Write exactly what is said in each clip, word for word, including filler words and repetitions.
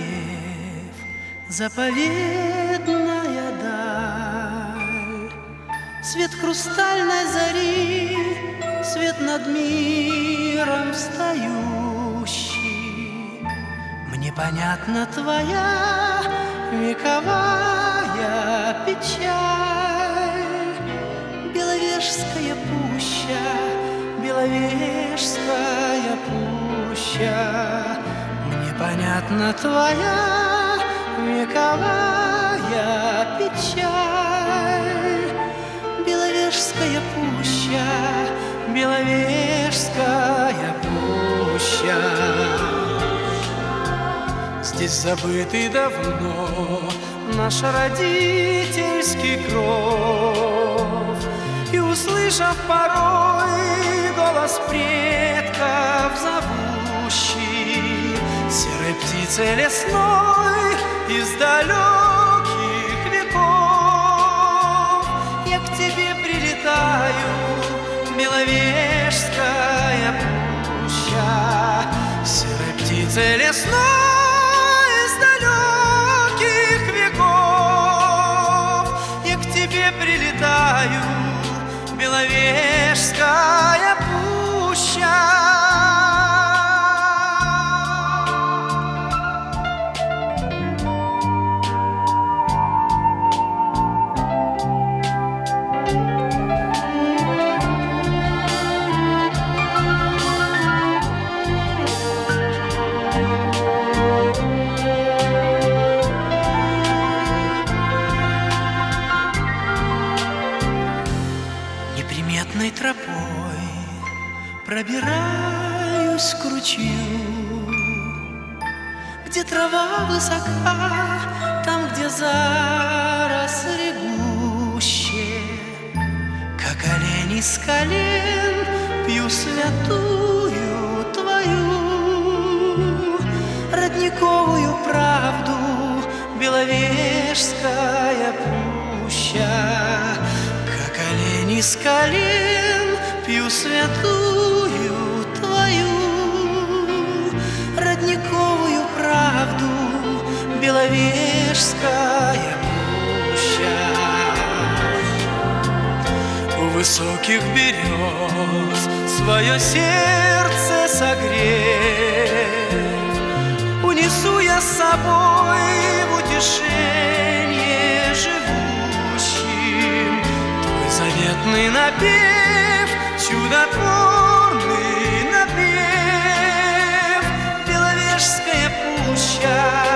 напев, заповедная даль, свет хрустальной зари, свет над миром встающий. Мне понятна твоя вековая печаль, Беловежская пуща, Беловежская пуща. Мне понятна твоя вековая печаль, Беловежская пуща, Беловежская пуща. Здесь забытый давно наш родительский кров, и, услышав порой голос предков зовущий, серой птицей лесной из далеких веков, я к тебе прилетаю, Беловежская пуща, серой птицей лесной из далеких веков, я к тебе прилетаю, Беловежская пуща. Неприметной тропой пробираюсь к ручью, где трава высока, там, где заросли гуще. Как олень из колен пью святую твою родниковую правду, Беловежская пуща. Как олень из колен пью святую твою родниковую правду, Беловежская пуща. У высоких берез свое сердце согрев, унесу я с собой в утешение живущим твой заветный напев, чудотворный напев. Беловежская пуща,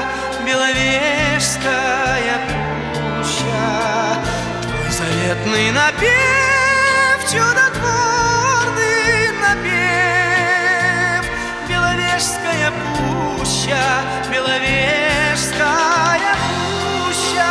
Беловежская пуща, твой заветный напев, чудотворный напев. Беловежская пуща, Беловежская пуща.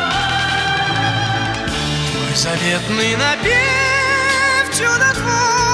Заветный напев, чудотворный